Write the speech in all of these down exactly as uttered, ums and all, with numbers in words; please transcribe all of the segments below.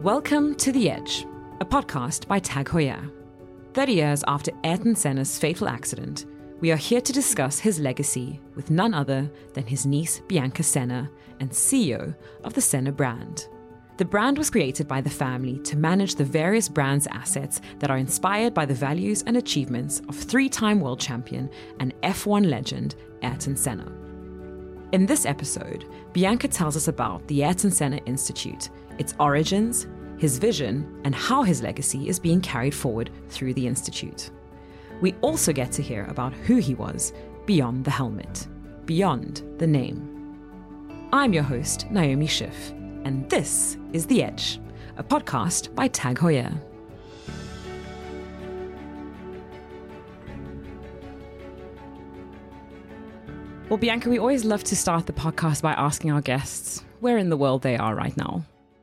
Welcome to The Edge, a podcast by Tag Heuer. thirty years after Ayrton Senna's fateful accident, we are here to discuss his legacy with none other than his niece Bianca Senna and C E O of the Senna brand. The brand was created by the family to manage the various brand's assets that are inspired by the values and achievements of three-time world champion and F one legend Ayrton Senna. In this episode, Bianca tells us about the Ayrton Senna Institute, its origins, his vision, and how his legacy is being carried forward through the Institute. We also get to hear about who he was beyond the helmet, beyond the name. I'm your host, Naomi Schiff, and this is The Edge, a podcast by Tag Heuer. Well, Bianca, we always love to start the podcast by asking our guests where in the world they are right now.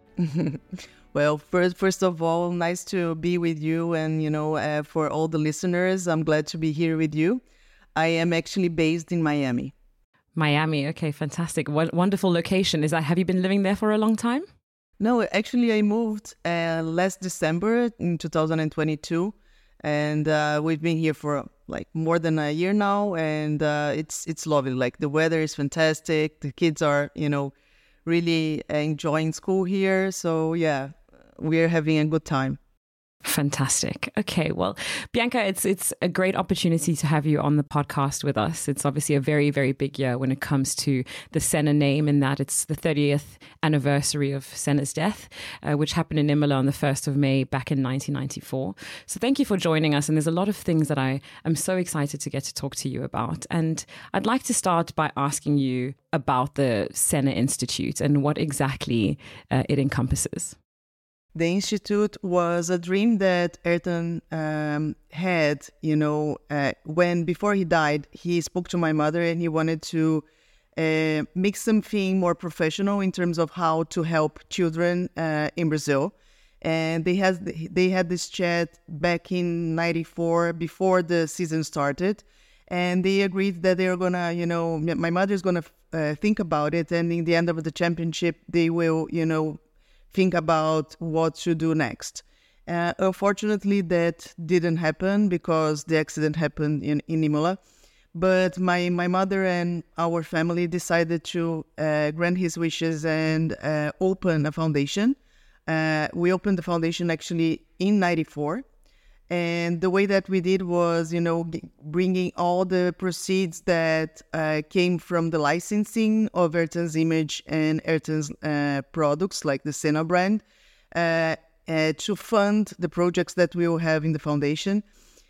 Well, first, first of all, nice to be with you. And, you know, uh, for all the listeners, I'm glad to be here with you. I am actually based in Miami. Miami. Okay, fantastic. What wonderful location. Is that, have you been living there for a long time? No, actually, I moved uh, last December in two thousand twenty-two. And uh, we've been here for like more than a year now. And uh, it's it's lovely. Like the weather is fantastic. The kids are, you know, really enjoying school here. So yeah, we're having a good time. Fantastic. Okay, well, Bianca, it's it's a great opportunity to have you on the podcast with us. It's obviously a very, very big year when it comes to the Senna name, in that it's the thirtieth anniversary of Senna's death, uh, which happened in Imola on the first of May back in nineteen ninety-four. So thank you for joining us. And there's a lot of things that I am so excited to get to talk to you about. And I'd like to start by asking you about the Senna Institute and what exactly uh, it encompasses. The Institute was a dream that Ayrton um, had, you know, uh, when before he died, he spoke to my mother and he wanted to uh, make something more professional in terms of how to help children uh, in Brazil. And they had, they had this chat back in ninety-four before the season started. And they agreed that they were going to, you know, my mother is going to uh, think about it. And in the end of the championship, they will, you know, think about what to do next. Uh, unfortunately, that didn't happen because the accident happened in, in Imola. But my, my mother and our family decided to uh, grant his wishes and uh, open a foundation. Uh, we opened the foundation actually in ninety-four. And the way that we did was, you know, bringing all the proceeds that uh, came from the licensing of Ayrton's image and Ayrton's uh, products, like the Senna brand, uh, uh, to fund the projects that we will have in the foundation.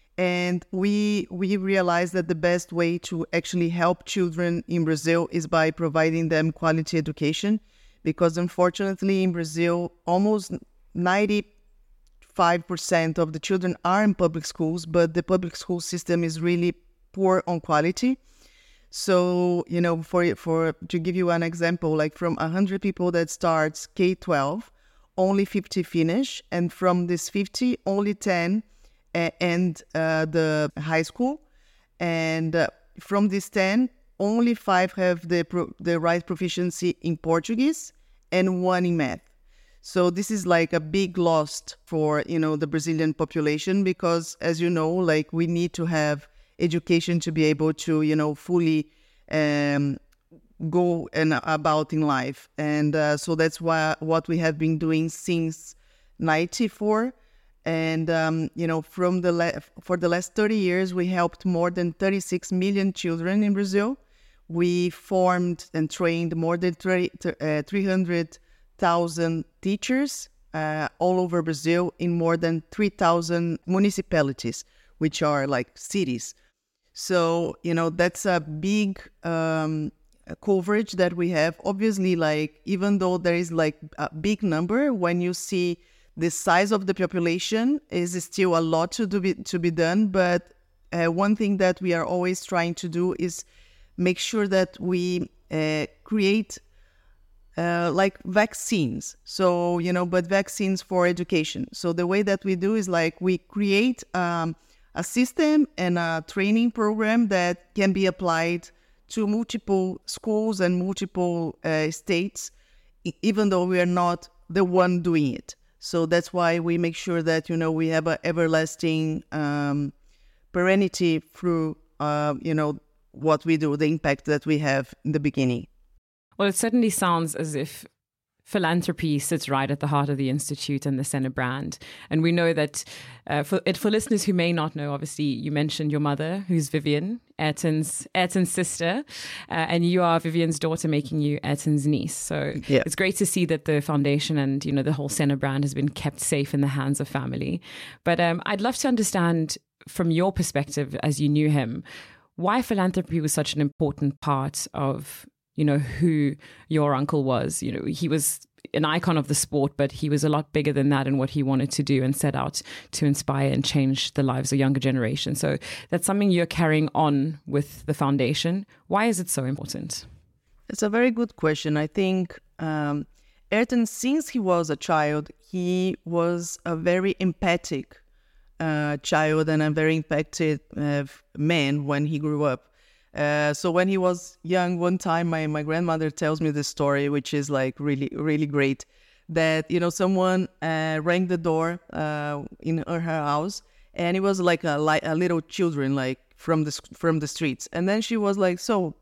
And we we realized that the best way to actually help children in Brazil is by providing them quality education, because unfortunately in Brazil, almost ninety five percent of the children are in public schools, but the public school system is really poor on quality. So, you know, for for to give you an example, like from one hundred people that starts K twelve, only fifty finish. And from this fifty, only ten uh, end uh, the high school. And uh, from these ten, only five have the pro- the right proficiency in Portuguese and one in math. So this is like a big loss for, you know, the Brazilian population, because, as you know, like we need to have education to be able to, you know, fully um, go and about in life. And uh, so that's why what we have been doing since ninety-four. And, um, you know, from the la- for the last thirty years, we helped more than thirty-six million children in Brazil. We formed and trained more than three hundred thousand teachers uh, all over Brazil in more than three thousand municipalities, which are like cities. So, you know, that's a big um, coverage that we have. Obviously, like, even though there is like a big number, when you see the size of the population, is still a lot to do be, to be done. But uh, one thing that we are always trying to do is make sure that we uh, create Uh, like vaccines. So, you know, but vaccines for education. So the way that we do is like we create um, a system and a training program that can be applied to multiple schools and multiple uh, states, even though we are not the one doing it. So that's why we make sure that, you know, we have an everlasting um, perennity through, uh, you know, what we do, the impact that we have in the beginning. Well, it certainly sounds as if philanthropy sits right at the heart of the Institute and the Senna brand. And we know that uh, for it, for listeners who may not know, obviously, you mentioned your mother, who's Vivian, Ayrton's, Ayrton's sister, uh, and you are Vivian's daughter, making you Ayrton's niece. So yeah. It's great to see that the foundation and, you know, the whole Senna brand has been kept safe in the hands of family. But um, I'd love to understand from your perspective, as you knew him, why philanthropy was such an important part of, you know, who your uncle was. You know, he was an icon of the sport, but he was a lot bigger than that in what he wanted to do and set out to inspire and change the lives of younger generations. So that's something you're carrying on with the foundation. Why is it so important? It's a very good question. I think um, Ayrton, since he was a child, he was a very empathic uh, child and a very impacted uh, man when he grew up. Uh, so when he was young, one time my, my grandmother tells me this story, which is like really, really great, that, you know, someone uh, rang the door uh, in her house, and it was like a, like a little children, like from the, from the streets. And then she was like, so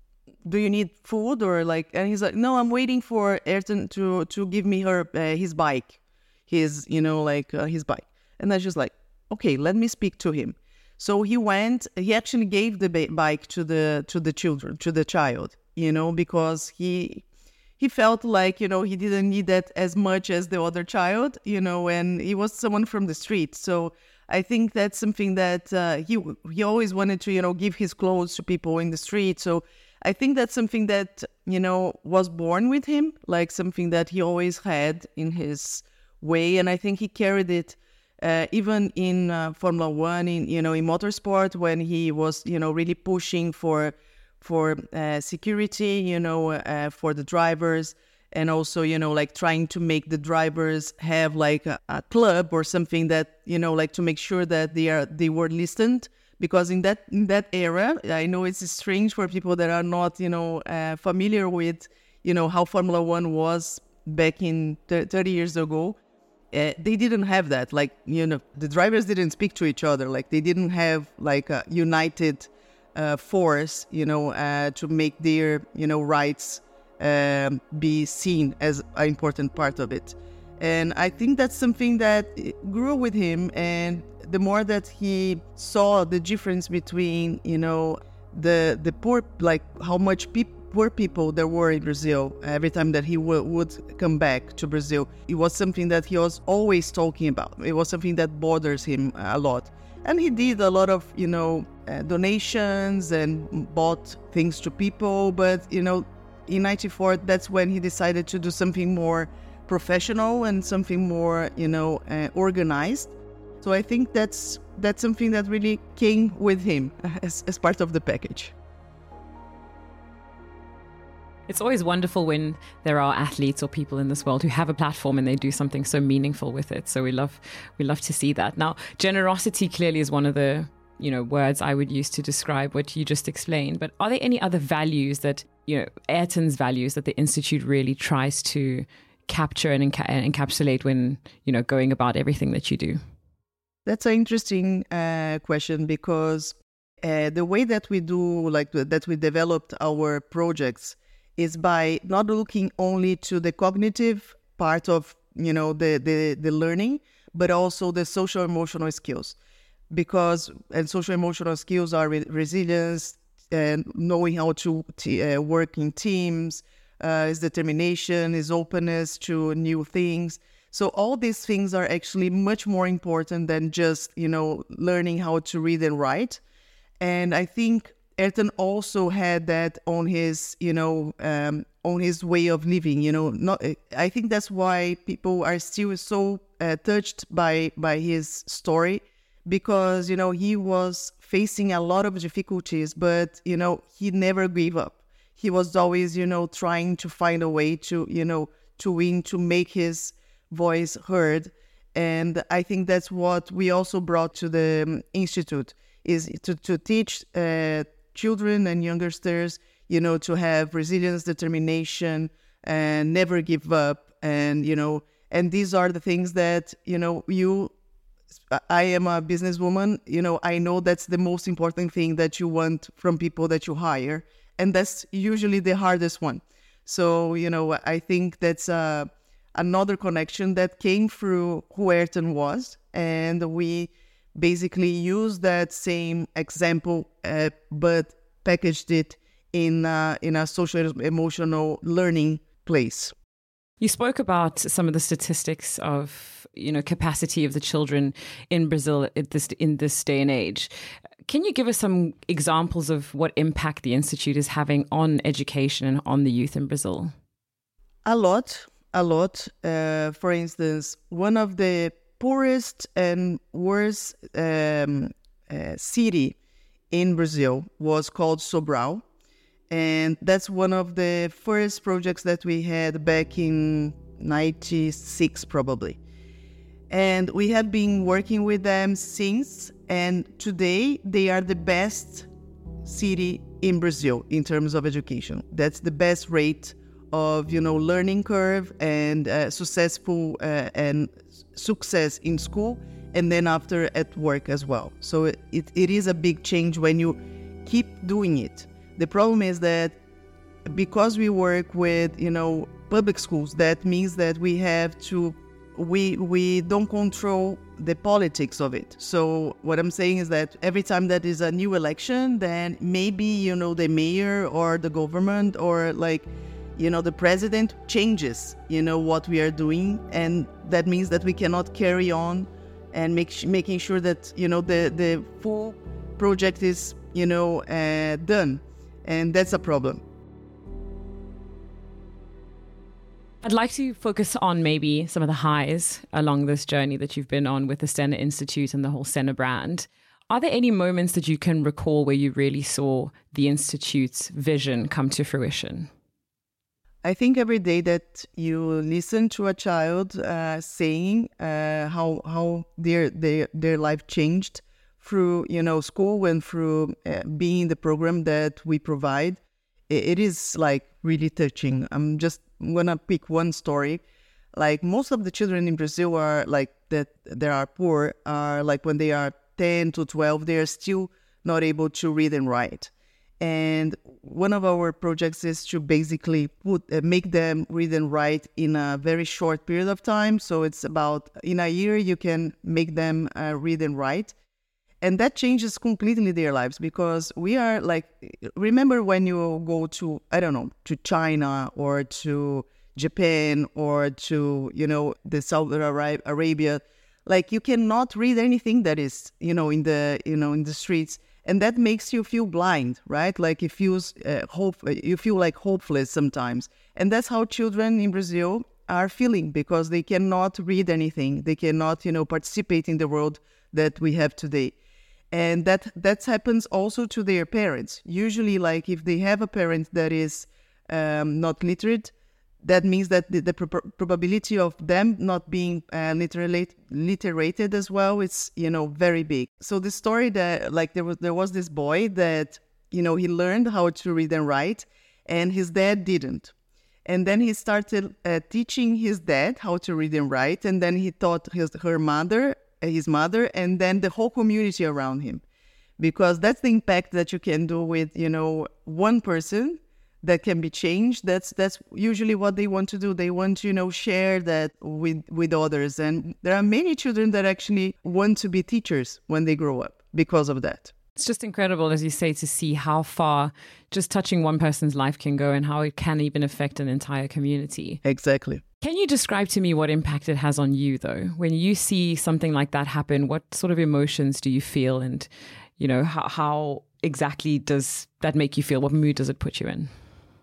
do you need food or like, and he's like, no, I'm waiting for Ayrton to, to give me her, uh, his bike, his, you know, like uh, his bike. And then she's like, okay, let me speak to him. So he went, he actually gave the bike to the to the children, to the child, you know, because he he felt like, you know, he didn't need that as much as the other child, you know, and he was someone from the street. So I think that's something that uh, he he always wanted to, you know, give his clothes to people in the street. So I think that's something that, you know, was born with him, like something that he always had in his way. And I think he carried it Uh, even in uh, Formula One, in you know, in motorsport, when he was, you know, really pushing for for uh, security, you know, uh, for the drivers, and also, you know, like trying to make the drivers have like a, a club or something that, you know, like to make sure that they are they were listened. Because in that in that era, I know it's strange for people that are not, you know, uh, familiar with, you know, how Formula One was back in thirty years ago. Uh, they didn't have that. Like, you know, the drivers didn't speak to each other. Like, they didn't have like a united uh, force, you know, uh, to make their, you know, rights um, be seen as an important part of it. And I think that's something that grew with him. And the more that he saw the difference between, you know, the the poor, like how much people, poor people there were in Brazil, every time that he w- would come back to Brazil, it was something that he was always talking about. It was something that bothers him a lot. And he did a lot of, you know, uh, donations and bought things to people. But, you know, in ninety-four, that's when he decided to do something more professional and something more, you know, uh, organized. So I think that's that's something that really came with him as, as part of the package. It's always wonderful when there are athletes or people in this world who have a platform and they do something so meaningful with it. So we love we love to see that. Now, generosity clearly is one of the, you know, words I would use to describe what you just explained. But are there any other values that, you know, Ayrton's values that the Institute really tries to capture and, enca- and encapsulate when, you know, going about everything that you do? That's an interesting uh, question, because uh, the way that we do, like that we developed our projects, is by not looking only to the cognitive part of, you know, the, the, the learning, but also the social emotional skills. Because, and social emotional skills are re- resilience and knowing how to t- uh, work in teams, uh, is determination, is openness to new things. So all these things are actually much more important than just, you know, learning how to read and write. And I think Ayrton also had that on his, you know, um, on his way of living. You know, not. I think that's why people are still so uh, touched by by his story, because, you know, he was facing a lot of difficulties, but, you know, he never gave up. He was always, you know, trying to find a way to, you know, to win, to make his voice heard. And I think that's what we also brought to the um, Institute, is to, to teach uh, children and youngsters, you know, to have resilience, determination, and never give up, and, you know, And these are the things that, you know, you, I am a businesswoman, you know, I know that's the most important thing that you want from people that you hire. And that's usually the hardest one. So, you know, I think that's uh, another connection that came through who Ayrton was. And we basically used that same example, uh, but packaged it in, uh, in a social emotional learning place. You spoke about some of the statistics of, you know, capacity of the children in Brazil at this, in this day and age. Can you give us some examples of what impact the Institute is having on education and on the youth in Brazil? A lot, a lot. Uh, for instance, one of the poorest and worst um, uh, city in Brazil was called Sobral. And that's one of the first projects that we had back in ninety-six, probably. And we have been working with them since, and today they are the best city in Brazil in terms of education. That's the best rate of, you know, learning curve and uh, successful uh, and success in school, and then after at work as well. So it, it, it is a big change when you keep doing it. The problem is that because we work with, you know, public schools, that means that we have to we we don't control the politics of it. So what I'm saying is that every time that is a new election, then maybe, you know, the mayor or the government or like, you know, the president changes, you know, what we are doing. And that means that we cannot carry on and make making sure that, you know, the, the full project is, you know, uh, done. And that's a problem. I'd like to focus on maybe some of the highs along this journey that you've been on with the Senna Institute and the whole Senna brand. Are there any moments that you can recall where you really saw the Institute's vision come to fruition? I think every day that you listen to a child uh, saying uh, how how their, their their life changed through, you know, school and through uh, being the program that we provide, it, it is like really touching. I'm just gonna pick one story. Like most of the children in Brazil are like that, they are poor, are like when they are ten to twelve, they are still not able to read and write. And one of our projects is to basically put uh, make them read and write in a very short period of time. So it's about in a year you can make them uh, read and write. And that changes completely their lives, because we are like, remember when you go to, I don't know, to China or to Japan or to, you know, the Saudi Arabia, like you cannot read anything that is, you know, in the, you know, in the streets. And that makes you feel blind, right? Like it feels uh, hope, you feel like hopeless sometimes. And that's how children in Brazil are feeling, because they cannot read anything. They cannot, you know, participate in the world that we have today. And that that happens also to their parents. Usually, like if they have a parent that is um, not literate, that means that the, the pro- probability of them not being uh, literate, literated as well, it's, you know, very big. So the story that, like there was there was this boy that, you know, he learned how to read and write, and his dad didn't. And then he started uh, teaching his dad how to read and write, and then he taught his her mother. his mother, and then the whole community around him. Because that's the impact that you can do with, you know, one person that can be changed. That's that's usually what they want to do. They want to, you know, share that with, with others. And there are many children that actually want to be teachers when they grow up because of that. It's just incredible, as you say, to see how far just touching one person's life can go and how it can even affect an entire community. Exactly. Can you describe to me what impact it has on you, though? When you see something like that happen, what sort of emotions do you feel? And, you know, how, how exactly does that make you feel? What mood does it put you in?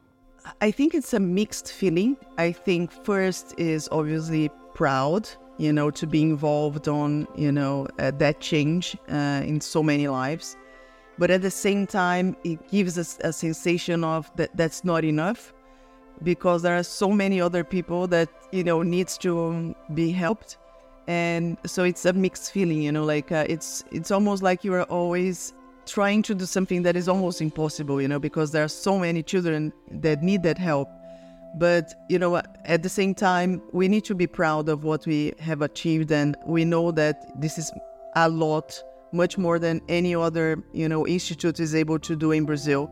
I think it's a mixed feeling. I think first is obviously proud, you know, to be involved on, you know, uh, that change uh, in so many lives. But at the same time, it gives us a sensation of that that's not enough, because there are so many other people that, you know, needs to be helped. And so it's a mixed feeling, you know, like uh, it's it's almost like you are always trying to do something that is almost impossible, you know, because there are so many children that need that help. But, you know, at the same time, we need to be proud of what we have achieved. And we know that this is a lot, much more than any other, you know, institute is able to do in Brazil.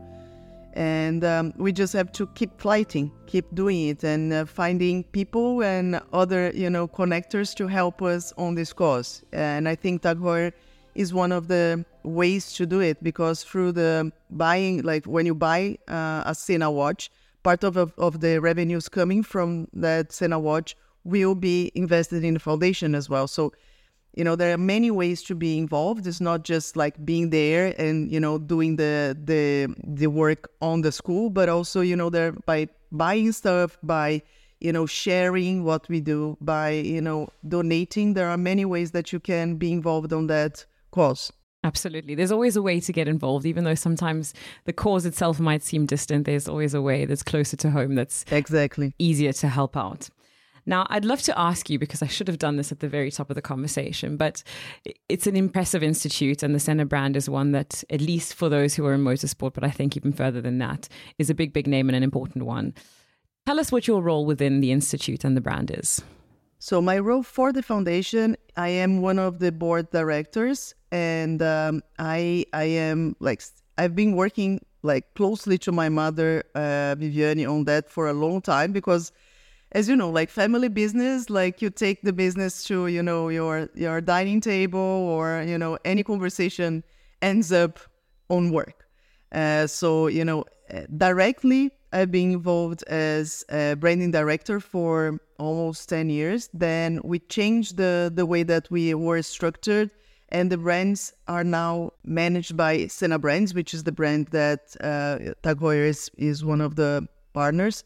And um, we just have to keep fighting, keep doing it, and uh, finding people and other, you know, connectors to help us on this cause. And I think Tag Heuer is one of the ways to do it, because through the buying, like when you buy uh, a Sena watch, part of, of, of the revenues coming from that Sena watch will be invested in the foundation as well. So, you know, there are many ways to be involved. It's not just like being there and, you know, doing the the the work on the school, but also, you know, there by buying stuff, by, you know, sharing what we do, by, you know, donating. There are many ways that you can be involved on that cause. Absolutely. There's always a way to get involved, even though sometimes the cause itself might seem distant. There's always a way that's closer to home, that's exactly easier to help out. Now, I'd love to ask you, because I should have done this at the very top of the conversation, but it's an impressive institute, and the Sena brand is one that, at least for those who are in motorsport, but I think even further than that, is a big, big name and an important one. Tell us what your role within the institute and the brand is. So my role for the foundation, I am one of the board directors, and um, I I am like, I've been working like closely to my mother, uh, Viviane, on that for a long time, because as you know, like family business, like you take the business to, you know, your your dining table, or, you know, any conversation ends up on work. Uh, so, you know, directly, I've been involved as a branding director for almost ten years. Then we changed the, the way that we were structured, and the brands are now managed by Sena Brands, which is the brand that uh, Tag Heuer is, is one of the partners.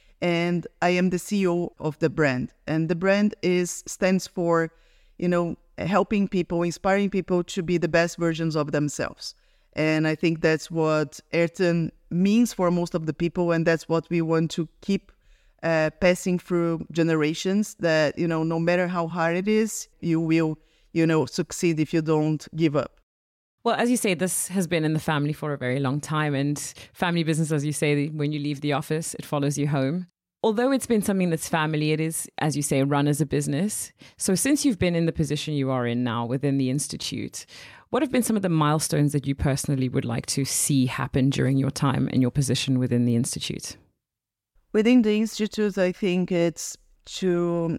And I am the C E O of the brand. And the brand is stands for, you know, helping people, inspiring people to be the best versions of themselves. And I think that's what Ayrton means for most of the people. And that's what we want to keep uh, passing through generations, that, you know, no matter how hard it is, you will, you know, succeed if you don't give up. Well, as you say, this has been in the family for a very long time, and family business, as you say, when you leave the office, it follows you home. Although it's been something that's family, it is, as you say, run as a business. So since you've been in the position you are in now within the Institute, what have been some of the milestones that you personally would like to see happen during your time and your position within the Institute? Within the Institute, I think it's to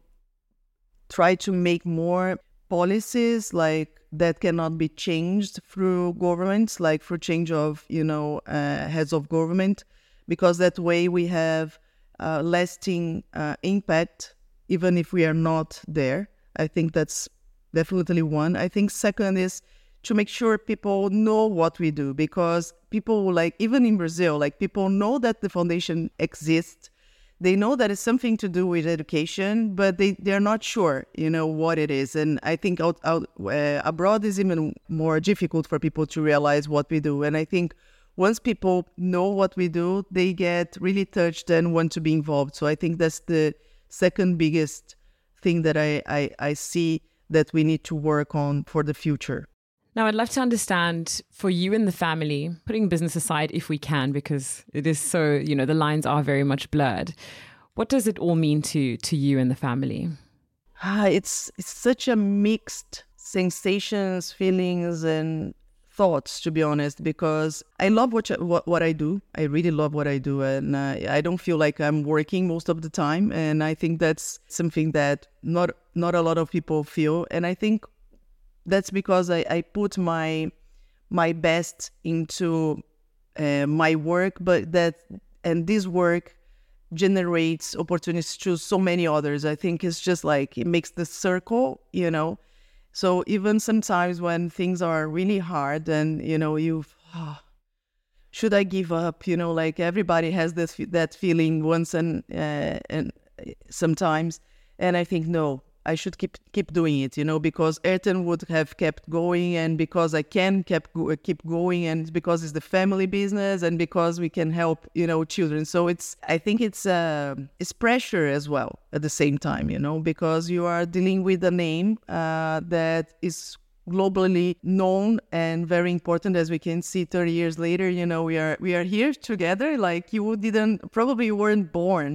try to make more policies like that cannot be changed through governments, like for change of, you know, uh, heads of government, because that way we have uh, lasting uh, impact, even if we are not there. I think that's definitely one. I think second is to make sure people know what we do, because people, like, even in Brazil, like, people know that the foundation exists. They know that it's something to do with education, but they, they're not sure, you know, what it is. And I think out, out uh, abroad is even more difficult for people to realize what we do. And I think once people know what we do, they get really touched and want to be involved. So I think that's the second biggest thing that I, I, I see that we need to work on for the future. Now, I'd love to understand, for you and the family, putting business aside if we can, because it is so, you know, the lines are very much blurred. What does it all mean to to you and the family? Ah, it's it's such a mixed sensations, feelings, and thoughts, to be honest, because I love what what, what I do. I really love what I do, and uh, I don't feel like I'm working most of the time. And I think that's something that not not a lot of people feel. And I think that's because I, I put my my best into uh, my work, but that and this work generates opportunities to so many others. I think it's just like it makes the circle, you know. So even sometimes when things are really hard and, you know, you've, oh, should I give up? You know, like everybody has this that feeling once and uh, and sometimes, and I think no. I should keep keep doing it, you know, because Ayrton would have kept going, and because I can keep keep going, and because it's the family business, and because we can help, you know, children. So it's I think it's uh, it's pressure as well at the same time, you know, because you are dealing with a name uh, that is globally known and very important, as we can see thirty years later. You know, we are we are here together. Like you didn't probably you weren't born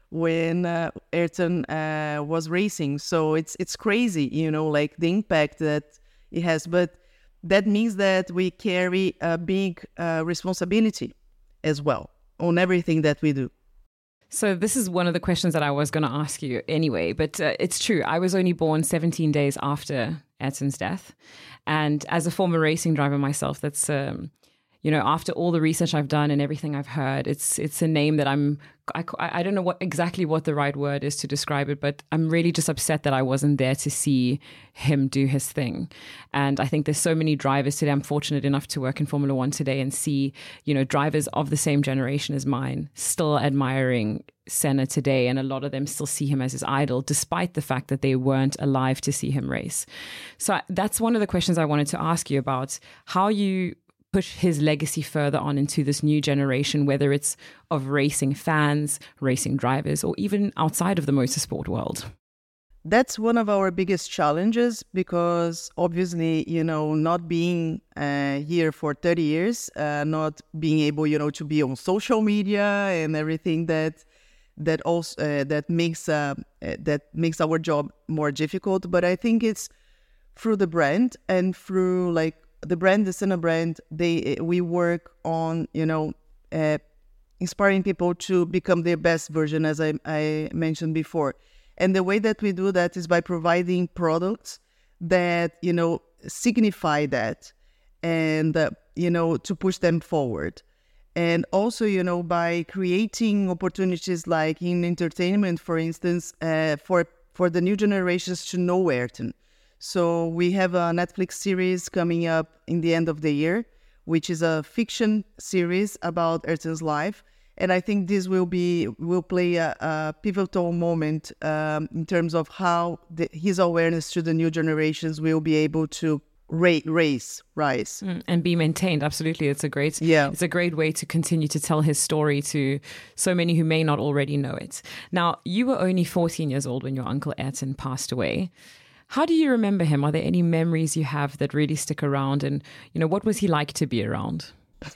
when uh, Ayrton uh, was racing. So it's it's crazy, you know, like the impact that it has. But that means that we carry a big uh, responsibility as well on everything that we do. So this is one of the questions that I was going to ask you anyway, but uh, it's true. I was only born seventeen days after Ayrton's death. And as a former racing driver myself, that's, um, you know, after all the research I've done and everything I've heard, it's it's a name that I'm, I, I don't know what exactly what the right word is to describe it, but I'm really just upset that I wasn't there to see him do his thing. And I think there's so many drivers today. I'm fortunate enough to work in Formula One today and see, you know, drivers of the same generation as mine still admiring Senna today. And a lot of them still see him as his idol, despite the fact that they weren't alive to see him race. So that's one of the questions I wanted to ask you about, how you push his legacy further on into this new generation, whether it's of racing fans, racing drivers, or even outside of the motorsport world. That's one of our biggest challenges, because obviously, you know, not being uh, here for thirty years, uh, not being able, you know, to be on social media and everything that that also uh, that makes uh, that makes our job more difficult. But I think it's through the brand and through like the brand, the Senna brand. They we work on, you know, uh, inspiring people to become their best version, as I, I mentioned before. And the way that we do that is by providing products that, you know, signify that and, uh, you know, to push them forward. And also, you know, by creating opportunities like in entertainment, for instance, uh, for, for the new generations to know Ayrton. So we have a Netflix series coming up in the end of the year, which is a fiction series about Ayrton's life. And I think this will be will play a, a pivotal moment um, in terms of how the, his awareness to the new generations will be able to ra- race, rise, mm, and be maintained. Absolutely, it's a great, yeah. It's a great way to continue to tell his story to so many who may not already know it. Now, you were only fourteen years old when your uncle Ayrton passed away. How do you remember him? Are there any memories you have that really stick around? And you know, what was he like to be around?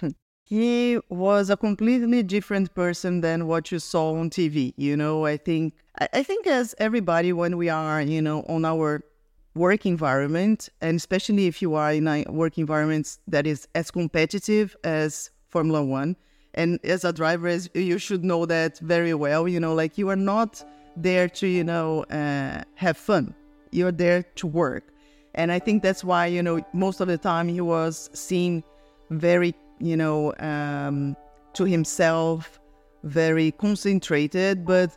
He was a completely different person than what you saw on T V. You know, I think, I think as everybody, when we are, you know, on our work environment, and especially if you are in a work environment that is as competitive as Formula One, and as a driver, as you should know that very well, you know, like you are not there to, you know, uh, have fun. You're there to work. And I think that's why, you know, most of the time he was seen very, you know, um, to himself, very concentrated, but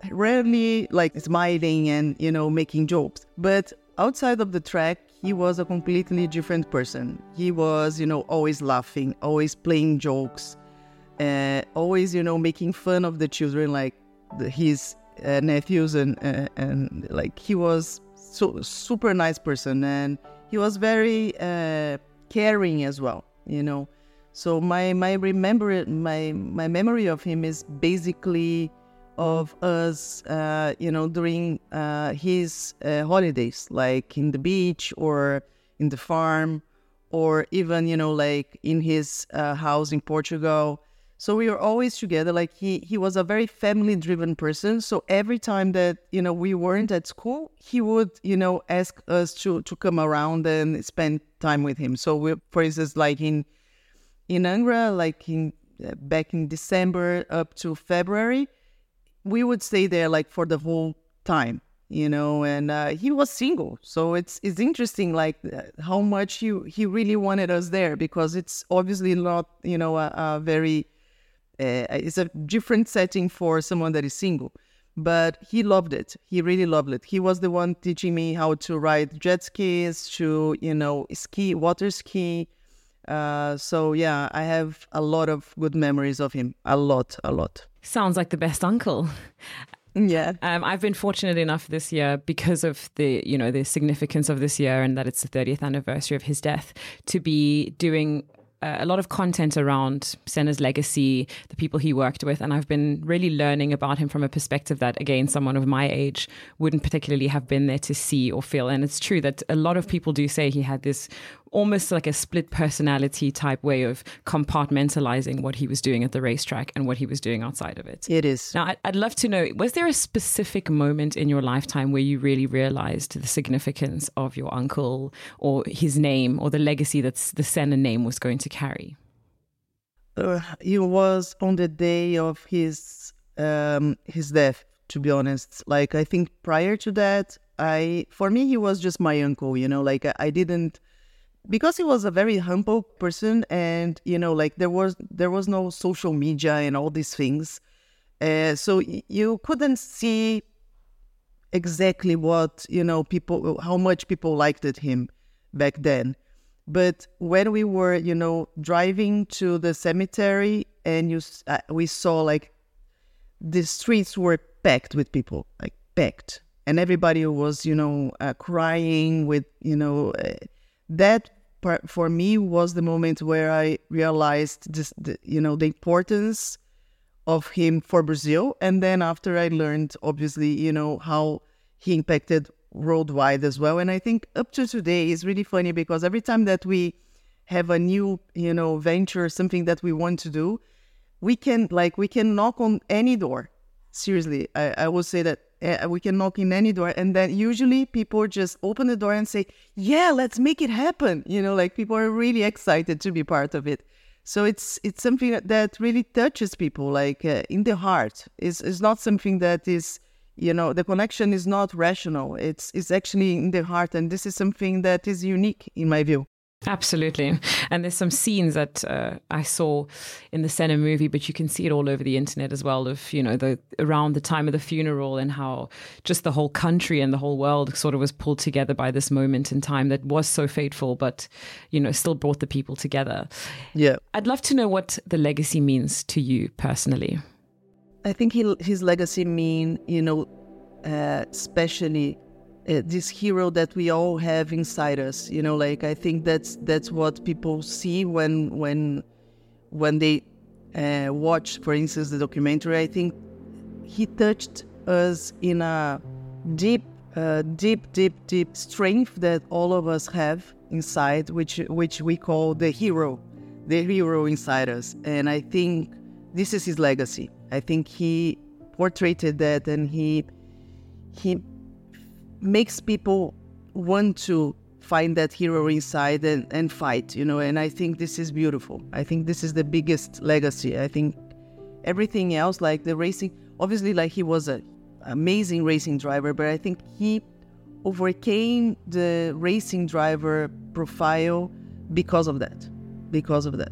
rarely like smiling and, you know, making jokes. But outside of the track, he was a completely different person. He was, you know, always laughing, always playing jokes, uh, always, you know, making fun of the children, like the, his uh, nephews, and, uh, and like he was so super nice person, and he was very uh, caring as well, you know. So my my remember my my memory of him is basically of us, uh, you know, during uh, his uh, holidays, like in the beach or in the farm, or even, you know, like in his uh, house in Portugal. So we were always together. Like he he was a very family-driven person. So every time that, you know, we weren't at school, he would, you know, ask us to to come around and spend time with him. So we, for instance, like in in Angra, like in uh, back in December up to February, we would stay there like for the whole time, you know. And uh, he was single, so it's it's interesting, like uh, how much he he really wanted us there, because it's obviously not, you know, a, a very uh, it's a different setting for someone that is single. But he loved it. He really loved it. He was the one teaching me how to ride jet skis, to, you know, ski, water ski. Uh, so yeah, I have a lot of good memories of him. A lot, a lot. Sounds like the best uncle. Yeah. Um, I've been fortunate enough this year, because of the, you know, the significance of this year and that it's the thirtieth anniversary of his death, to be doing uh, a lot of content around Senna's legacy, the people he worked with. And I've been really learning about him from a perspective that, again, someone of my age wouldn't particularly have been there to see or feel. And it's true that a lot of people do say he had this almost like a split personality type way of compartmentalizing what he was doing at the racetrack and what he was doing outside of it. It is. Now, I'd, I'd love to know, was there a specific moment in your lifetime where you really realized the significance of your uncle or his name or the legacy that the Senna name was going to carry? Uh, it was on the day of his um, his death, to be honest. Like, I think prior to that, I for me, he was just my uncle, you know, like I, I didn't, because he was a very humble person, and, you know, like there was there was no social media and all these things. Uh, so y- you couldn't see exactly what, you know, people, how much people liked him back then. But when we were, you know, driving to the cemetery, and you, uh, we saw like the streets were packed with people, like packed, and everybody was, you know, uh, crying with, you know, uh, that part for me was the moment where I realized this, the, you know, the importance of him for Brazil. And then after I learned, obviously, you know, how he impacted worldwide as well. And I think up to today is really funny, because every time that we have a new, you know, venture, something that we want to do, we can like, we can knock on any door. Seriously, I, I would say that uh, we can knock in any door, and then usually people just open the door and say, yeah, let's make it happen. You know, like people are really excited to be part of it. So it's it's something that really touches people, like uh, in the heart. It's, it's not something that is, you know, the connection is not rational. It's it's actually in the heart. And this is something that is unique in my view. Absolutely. And there's some scenes that uh, I saw in the Senna movie, but you can see it all over the internet as well, of, you know, the around the time of the funeral, and how just the whole country and the whole world sort of was pulled together by this moment in time that was so fateful, but, you know, still brought the people together. Yeah. I'd love to know what the legacy means to you personally. I think he, his legacy mean, you know, uh, especially uh, this hero that we all have inside us. You know, like I think that's that's what people see when when when they uh, watch, for instance, the documentary. I think he touched us in a deep, uh, deep, deep, deep strength that all of us have inside, which which we call the hero, the hero inside us. And I think this is his legacy. I think he portrayed that, and he he makes people want to find that hero inside and, and fight, you know, and I think this is beautiful. I think this is the biggest legacy. I think everything else, like the racing, obviously, like he was an amazing racing driver, but I think he overcame the racing driver profile because of that, because of that.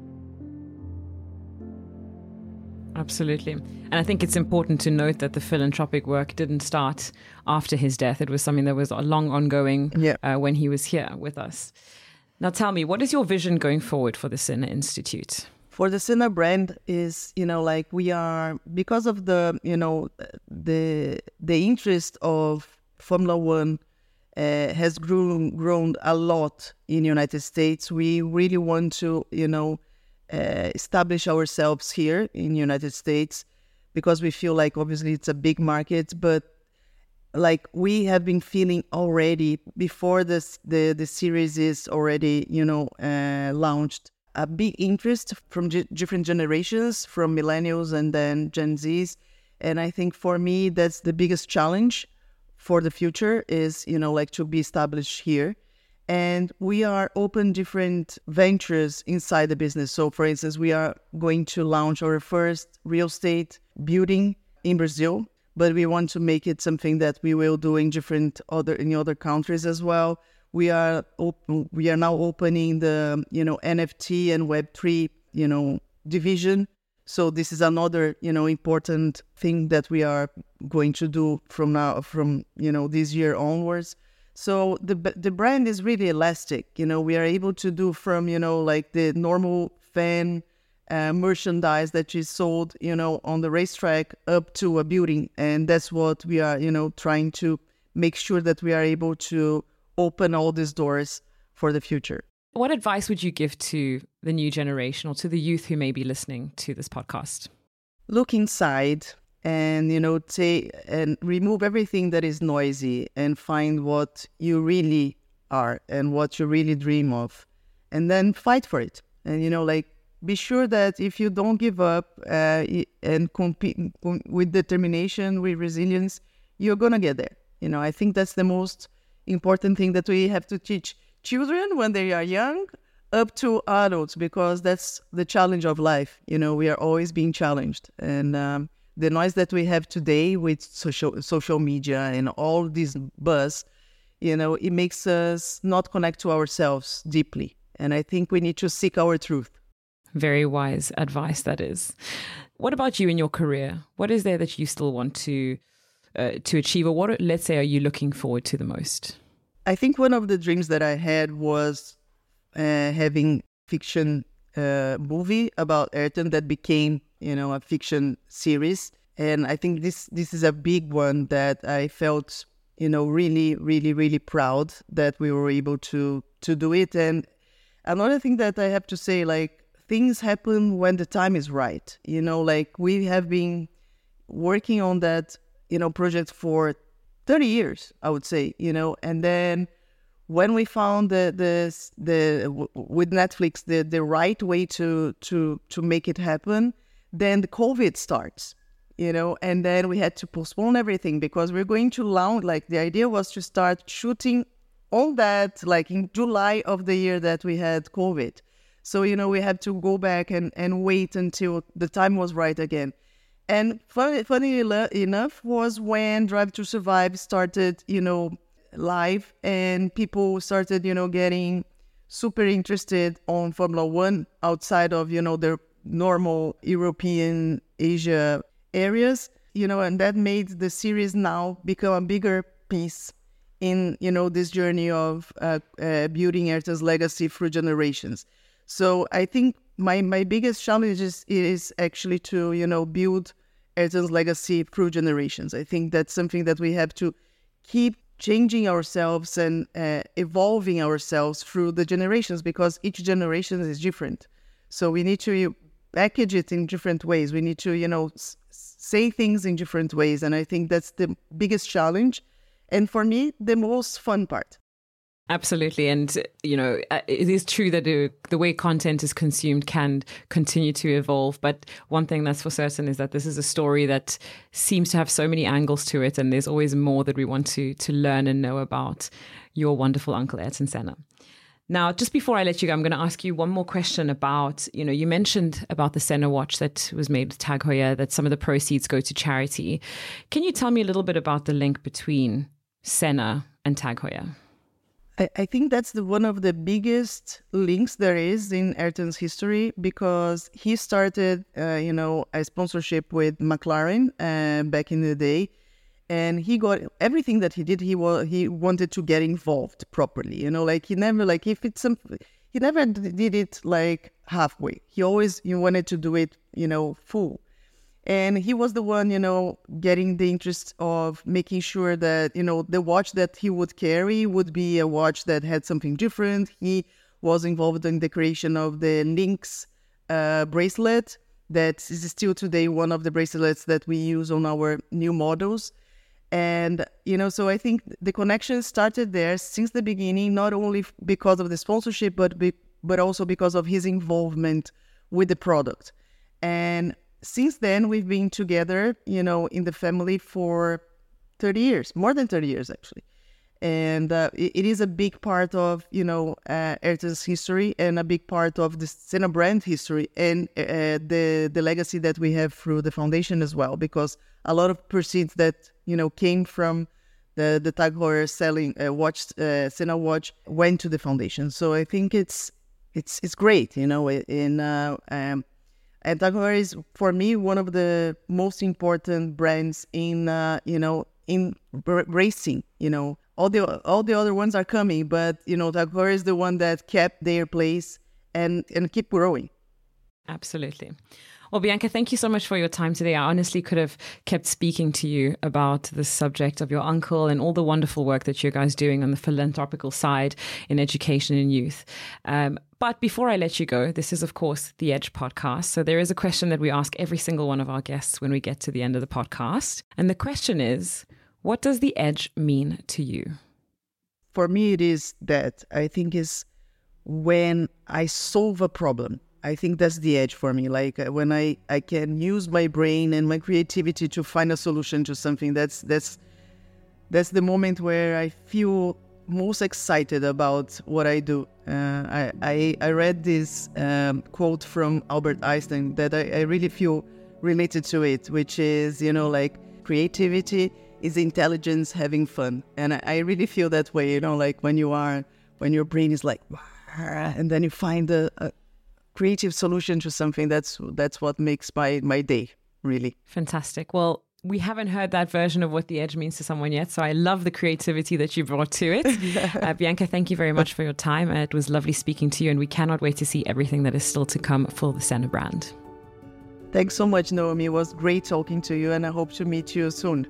Absolutely. And I think it's important to note that the philanthropic work didn't start after his death. It was something that was a long ongoing yeah. uh, when he was here with us. Now tell me, what is your vision going forward for the Senna Institute? For the Senna brand is, you know, like we are, because of the, you know, the the interest of Formula One uh, has grown, grown a lot in the United States. We really want to, you know, Uh, establish ourselves here in the United States, because we feel like obviously it's a big market, but like we have been feeling already before this the the series is already, you know, uh, launched, a big interest from g- different generations, from millennials and then Gen Zs. And I think for me that's the biggest challenge for the future is, you know, like to be established here. And we are open different ventures inside the business. So, for instance, we are going to launch our first real estate building in Brazil, but we want to make it something that we will do in different other in other countries as well. We are open. We are now opening the, you know, N F T and Web three, you know, division. So this is another, you know, important thing that we are going to do from now, from, you know, this year onwards. So the the brand is really elastic. You know, we are able to do from, you know, like the normal fan uh, merchandise that is sold, you know, on the racetrack up to a building. And that's what we are, you know, trying to make sure that we are able to open all these doors for the future. What advice would you give to the new generation or to the youth who may be listening to this podcast? Look inside and, you know, take and remove everything that is noisy and find what you really are and what you really dream of, and then fight for it. And, you know, like, be sure that if you don't give up uh, and compete with determination, with resilience, you're going to get there. You know, I think that's the most important thing that we have to teach children when they are young up to adults, because that's the challenge of life. You know, we are always being challenged. And um, the noise that we have today with social social media and all this buzz, you know, it makes us not connect to ourselves deeply. And I think we need to seek our truth. Very wise advice, that is. What about you in your career? What is there that you still want to uh, to achieve, or what, let's say, are you looking forward to the most? I think one of the dreams that I had was uh, having fiction uh, movie about Ayrton that became, you know, a fiction series. And I think this this is a big one that I felt, you know, really, really, really proud that we were able to to do it. And another thing that I have to say, like, things happen when the time is right. You know, like, we have been working on that, you know, project for thirty years, I would say, you know, and then when we found the, the, the with Netflix, the, the right way to, to, to make it happen, then the COVID starts, you know, and then we had to postpone everything because we're going to launch, like, the idea was to start shooting all that, like, in July of the year that we had COVID. So, you know, we had to go back and, and wait until the time was right again. And funny, funny enough was when Drive to Survive started, you know, live, and people started, you know, getting super interested on Formula One outside of, you know, their normal European, Asia areas, you know, and that made the series now become a bigger piece in, you know, this journey of uh, uh, building Ayrton's legacy through generations. So I think my, my biggest challenge is, is actually to, you know, build Ayrton's legacy through generations. I think that's something that we have to keep changing ourselves and uh, evolving ourselves through the generations, because each generation is different. So we need to package it in different ways. We need to, you know, s- say things in different ways. And I think that's the biggest challenge. And for me, the most fun part. Absolutely. And, you know, it is true that the, the way content is consumed can continue to evolve. But one thing that's for certain is that this is a story that seems to have so many angles to it. And there's always more that we want to to learn and know about your wonderful Uncle Ayrton Senna. Now, just before I let you go, I'm going to ask you one more question about, you know, you mentioned about the Senna watch that was made with Tag Heuer, that some of the proceeds go to charity. Can you tell me a little bit about the link between Senna and Tag Heuer? I think that's the one of the biggest links there is in Ayrton's history, because he started, uh, you know, a sponsorship with McLaren uh, back in the day, and he got everything that he did. He was he wanted to get involved properly, you know, like he never like if it's some he never did it like halfway. He always he wanted to do it, you know, full. And he was the one, you know, getting the interest of making sure that, you know, the watch that he would carry would be a watch that had something different. He was involved in the creation of the Lynx uh, bracelet. That is still today one of the bracelets that we use on our new models. And, you know, so I think the connection started there since the beginning, not only because of the sponsorship, but be, but also because of his involvement with the product. And since then, we've been together, you know, in the family for thirty years, more than thirty years, actually. And uh, it, it is a big part of, you know, uh, Ayrton's history, and a big part of the Senna brand history, and uh, the, the legacy that we have through the foundation as well, because a lot of proceeds that, you know, came from the, the Tag Heuer selling uh, watch, uh, Senna watch went to the foundation. So I think it's, it's, it's great, you know, in, uh, um, and Tag Heuer is, for me, one of the most important brands in, uh, you know, in r- racing. You know, all the all the other ones are coming, but, you know, Tag Heuer is the one that kept their place and, and keep growing. Absolutely. Well, Bianca, thank you so much for your time today. I honestly could have kept speaking to you about the subject of your uncle and all the wonderful work that you guys doing on the philanthropical side in education and youth. Um, but before I let you go, this is, of course, the Edge podcast. So there is a question that we ask every single one of our guests when we get to the end of the podcast. And the question is, what does the Edge mean to you? for me, it is that. I think is when I solve a problem. I think that's the edge for me. Like uh, when I, I can use my brain and my creativity to find a solution to something. That's that's that's the moment where I feel most excited about what I do. Uh, I, I I read this um, quote from Albert Einstein that I, I really feel related to it, which is, you know, like creativity is intelligence having fun. And I, I really feel that way, you know, like when you are, when your brain is like, and then you find a, a creative solution to something. That's that's what makes my, my day, really. Fantastic. Well, we haven't heard that version of what the edge means to someone yet, so I love the creativity that you brought to it. uh, Bianca, thank you very much for your time. It was lovely speaking to you, and we cannot wait to see everything that is still to come for the Senna brand. Thanks so much, Naomi. It was great talking to you, and I hope to meet you soon.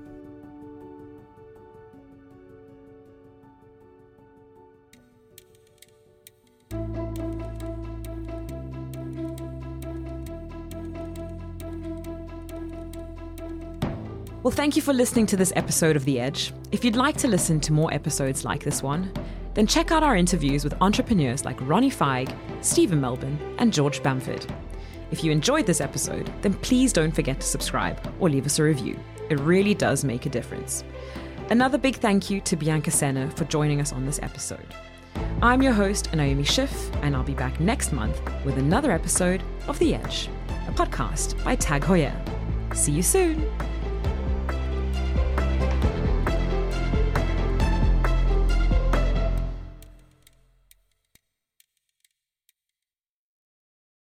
Well, thank you for listening to this episode of The Edge. If you'd like to listen to more episodes like this one, then check out our interviews with entrepreneurs like Ronnie Feig, Stephen Melbourne, and George Bamford. If you enjoyed this episode, then please don't forget to subscribe or leave us a review. It really does make a difference. Another big thank you to Bianca Senna for joining us on this episode. I'm your host, Naomi Schiff, and I'll be back next month with another episode of The Edge, a podcast by Tag Heuer. See you soon.